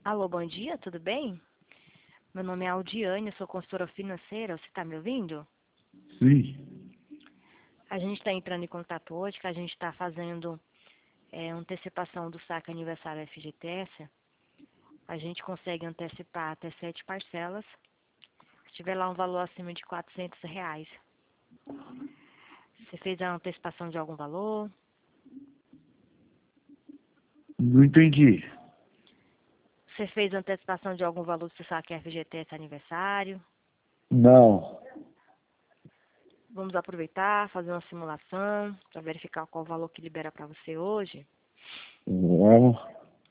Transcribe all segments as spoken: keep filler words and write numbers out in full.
Alô, bom dia, tudo bem? Meu nome é Aldiane, eu sou consultora financeira, você está me ouvindo? Sim. A gente está entrando em contato hoje, que a gente está fazendo é, antecipação do saque aniversário F G T S. A gente consegue antecipar até sete parcelas, se tiver lá um valor acima de quatrocentos reais. Você fez a antecipação de algum valor? Não entendi. Você fez a antecipação de algum valor do seu saque F G T S aniversário? Não. Vamos aproveitar, fazer uma simulação para verificar qual o valor que libera para você hoje. Vamos.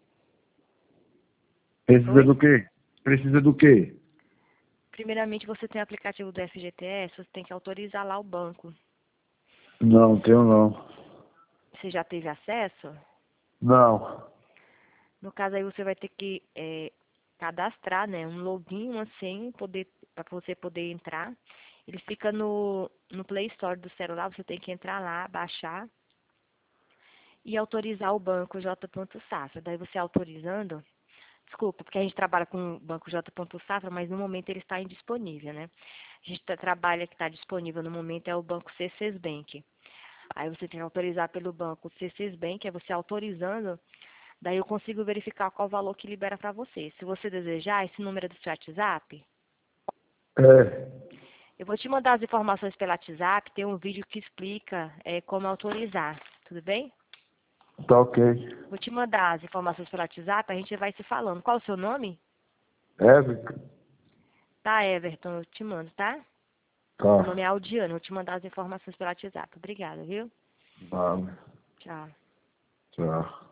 Precisa Oi? do quê? Precisa do quê? Primeiramente, você tem o aplicativo do F G T S, você tem que autorizar lá o banco. Não, tenho não. Você já teve acesso? Não. No caso aí você vai ter que é, cadastrar, né, um login, uma senha, poder, para você poder entrar. Ele fica no, no Play Store do celular, você tem que entrar lá, baixar e autorizar o banco J. Safra. Daí você autorizando, desculpa, porque a gente trabalha com o banco J. Safra, mas no momento ele está indisponível, né? A gente tá, trabalha que está disponível no momento é o banco C C Bank. Aí você tem que autorizar pelo banco C C Bank, é você autorizando. Daí eu consigo verificar qual o valor que libera para você. Se você desejar, esse número é do seu WhatsApp. É. Eu vou te mandar as informações pelo WhatsApp. Tem um vídeo que explica é, como autorizar. Tudo bem? Tá ok. Vou te mandar as informações pelo WhatsApp. A gente vai se falando. Qual o seu nome? Érica? Tá, Everton. Eu te mando, tá? Meu nome é Tá. Aldiana. Eu vou te mandar as informações pelo WhatsApp. Obrigada, viu? Vale. Tchau. Tchau.